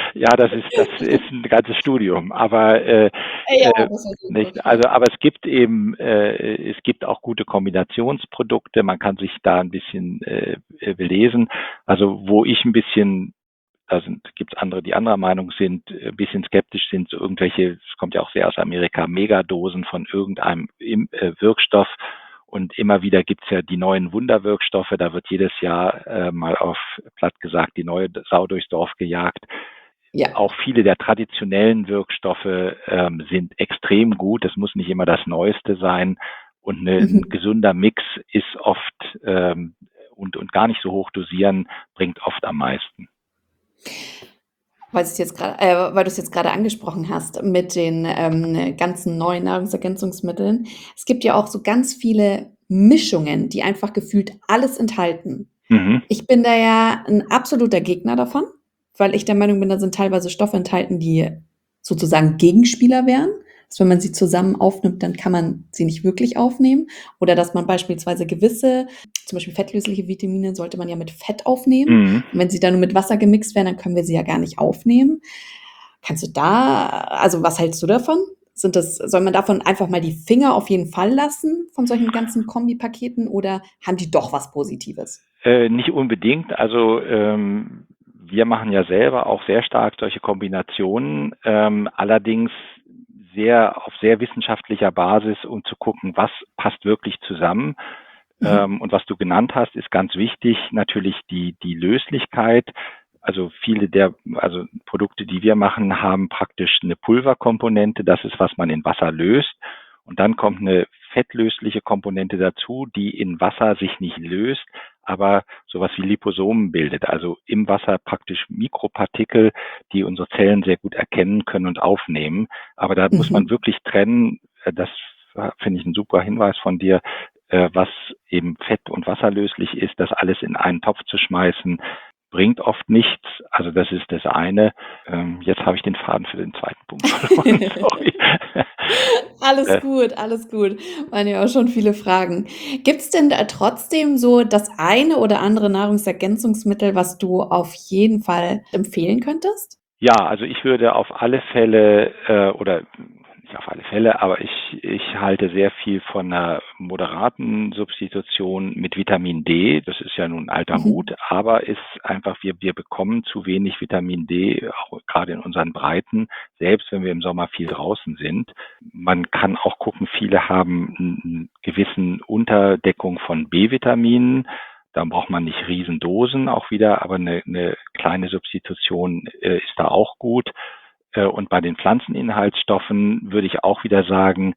Ja, das ist ein ganzes Studium, aber Ja, äh, das war super. nicht. Also, aber es gibt eben, es gibt auch gute Kombinationsprodukte. Man kann sich da ein bisschen belesen. Also, wo ich ein bisschen, gibt es andere, die anderer Meinung sind, ein bisschen skeptisch sind, so irgendwelche, es kommt ja auch sehr aus Amerika, Megadosen von irgendeinem Wirkstoff. Und immer wieder gibt's ja die neuen Wunderwirkstoffe. Da wird jedes Jahr mal auf platt gesagt die neue Sau durchs Dorf gejagt. Ja. Auch viele der traditionellen Wirkstoffe sind extrem gut. Es muss nicht immer das Neueste sein. Und ein Mhm. gesunder Mix ist oft und gar nicht so hoch dosieren, bringt oft am meisten. Weil du es jetzt gerade angesprochen hast mit den ganzen neuen Nahrungsergänzungsmitteln. Es gibt ja auch so ganz viele Mischungen, die einfach gefühlt alles enthalten. Mhm. Ich bin da ja ein absoluter Gegner davon, weil ich der Meinung bin, da sind teilweise Stoffe enthalten, die sozusagen Gegenspieler wären. Dass wenn man sie zusammen aufnimmt, dann kann man sie nicht wirklich aufnehmen. Oder dass man beispielsweise gewisse, zum Beispiel fettlösliche Vitamine, sollte man ja mit Fett aufnehmen. Mhm. Und wenn sie dann nur mit Wasser gemixt werden, dann können wir sie ja gar nicht aufnehmen. Kannst du da, also was hältst du davon? Soll man davon einfach mal die Finger auf jeden Fall lassen, von solchen ganzen Kombipaketen, oder haben die doch was Positives? Nicht unbedingt. Also wir machen ja selber auch sehr stark solche Kombinationen, allerdings auf sehr wissenschaftlicher Basis, um zu gucken, was passt wirklich zusammen. Mhm. Und was du genannt hast, ist ganz wichtig. Natürlich die Löslichkeit. Also viele der, also Produkte, die wir machen, haben praktisch eine Pulverkomponente. Das ist, was man in Wasser löst. Und dann kommt eine fettlösliche Komponente dazu, die in Wasser sich nicht löst, aber sowas wie Liposomen bildet. Also im Wasser praktisch Mikropartikel, die unsere Zellen sehr gut erkennen können und aufnehmen. Aber da muss man Mhm. wirklich trennen. Das finde ich ein super Hinweis von dir, was eben fett- und wasserlöslich ist, das alles in einen Topf zu schmeißen, bringt oft nichts. Also das ist das eine. Jetzt habe ich den Faden für den zweiten Punkt verloren. Sorry. Alles Äh, gut, alles gut. Waren ja auch schon viele Fragen. Gibt's denn da trotzdem so das eine oder andere Nahrungsergänzungsmittel, was du auf jeden Fall empfehlen könntest? Ja, also ich würde auf alle Fälle, oder nicht auf alle Fälle, aber ich halte sehr viel von einer moderaten Substitution mit Vitamin D. Das ist ja nun alter Hut, Mhm. aber ist einfach, wir bekommen zu wenig Vitamin D, auch gerade in unseren Breiten, selbst wenn wir im Sommer viel draußen sind. Man kann auch gucken, viele haben einen gewissen Unterdeckung von B-Vitaminen. Da braucht man nicht Riesendosen auch wieder, aber eine kleine Substitution ist da auch gut. Und bei den Pflanzeninhaltsstoffen würde ich auch wieder sagen,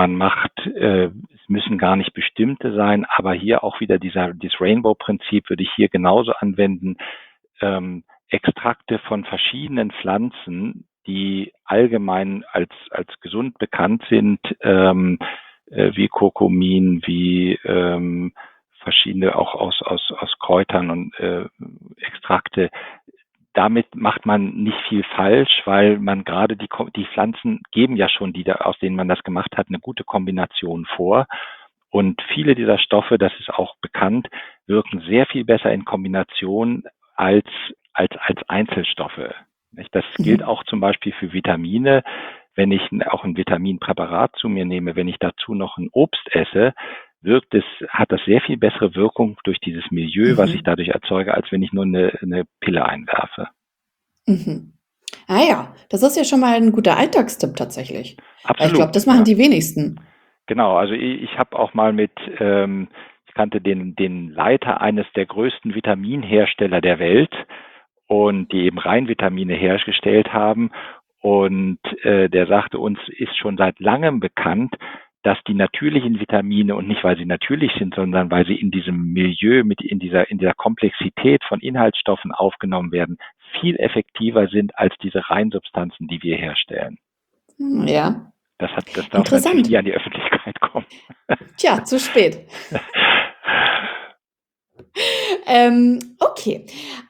es müssen gar nicht bestimmte sein, aber hier auch wieder dieses Rainbow-Prinzip würde ich hier genauso anwenden. Extrakte von verschiedenen Pflanzen, die allgemein als gesund bekannt sind, wie Kurkumin, wie verschiedene auch aus Kräutern und Extrakte. Damit macht man nicht viel falsch, weil man gerade die Pflanzen geben ja schon, aus denen man das gemacht hat, eine gute Kombination vor. Und viele dieser Stoffe, das ist auch bekannt, wirken sehr viel besser in Kombination als, als Einzelstoffe. Das gilt Mhm. auch zum Beispiel für Vitamine. Wenn ich auch ein Vitaminpräparat zu mir nehme, wenn ich dazu noch ein Obst esse, hat das sehr viel bessere Wirkung durch dieses Milieu, was ich Mhm. dadurch erzeuge, als wenn ich nur eine Pille einwerfe. Mhm. Ah ja, das ist ja schon mal ein guter Alltagstipp tatsächlich. Weil ich glaube, Absolut, das machen ja. die wenigsten. Genau, also ich habe auch mal ich kannte den Leiter eines der größten Vitaminhersteller der Welt und die eben Reinvitamine hergestellt haben. Und der sagte, uns ist schon seit langem bekannt, dass die natürlichen Vitamine und nicht, weil sie natürlich sind, sondern weil sie in diesem Milieu, in dieser Komplexität von Inhaltsstoffen aufgenommen werden, viel effektiver sind als diese Reinsubstanzen, die wir herstellen. Ja, Das darf natürlich interessant. nie an die Öffentlichkeit kommen. Tja, zu spät. Okay.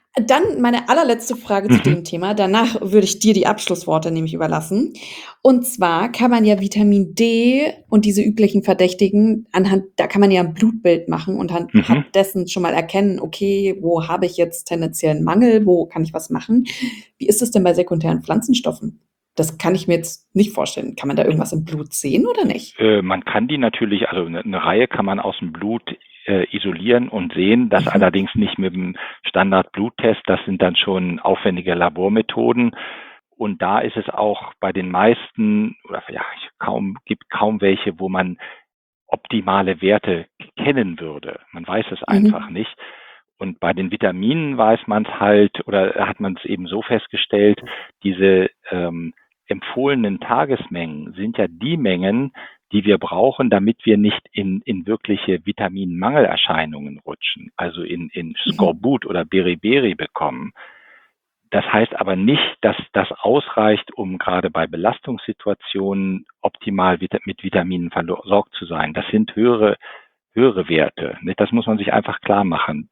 Dann meine allerletzte Frage zu Mhm. dem Thema. Danach würde ich dir die Abschlussworte nämlich überlassen. Und zwar kann man ja Vitamin D und diese üblichen Verdächtigen da kann man ja ein Blutbild machen und Mhm. anhand dessen schon mal erkennen, okay, wo habe ich jetzt tendenziell einen Mangel, wo kann ich was machen? Wie ist es denn bei sekundären Pflanzenstoffen? Das kann ich mir jetzt nicht vorstellen. Kann man da irgendwas im Blut sehen oder nicht? Man kann die natürlich, also eine Reihe kann man aus dem Blut isolieren und sehen, das Mhm. allerdings nicht mit dem Standard-Bluttest, das sind dann schon aufwendige Labormethoden. Und da ist es auch bei den meisten, oder ja, gibt kaum welche, wo man optimale Werte kennen würde. Man weiß es einfach Mhm. nicht. Und bei den Vitaminen weiß man es halt, oder hat man es eben so festgestellt, diese empfohlenen Tagesmengen sind ja die Mengen, die wir brauchen, damit wir nicht in wirkliche Vitaminmangelerscheinungen rutschen, also in Mhm. Skorbut oder Beriberi bekommen. Das heißt aber nicht, dass das ausreicht, um gerade bei Belastungssituationen optimal mit Vitaminen versorgt zu sein. Das sind höhere Werte. Nicht? Das muss man sich einfach klar machen.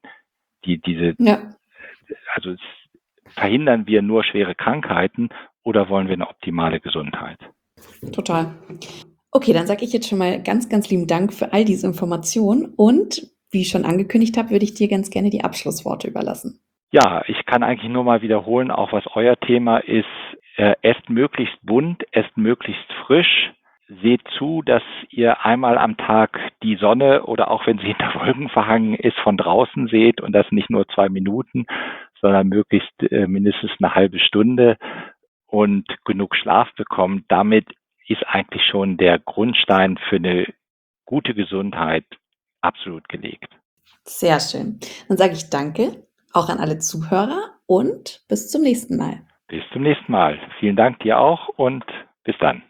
Ja, Also verhindern wir nur schwere Krankheiten oder wollen wir eine optimale Gesundheit? total. Okay, dann sage ich jetzt schon mal ganz, ganz lieben Dank für all diese Informationen und wie ich schon angekündigt habe, würde ich dir ganz gerne die Abschlussworte überlassen. Ja, ich kann eigentlich nur mal wiederholen, auch was euer Thema ist. Esst möglichst bunt, esst möglichst frisch. Seht zu, dass ihr einmal am Tag die Sonne oder auch wenn sie hinter Wolken verhangen ist, von draußen seht und das nicht nur 2 Minuten, sondern möglichst mindestens eine halbe Stunde und genug Schlaf bekommt. Damit ist eigentlich schon der Grundstein für eine gute Gesundheit absolut gelegt. Sehr schön. Dann sage ich danke, auch an alle Zuhörer und bis zum nächsten Mal. Bis zum nächsten Mal. Vielen Dank dir auch und bis dann.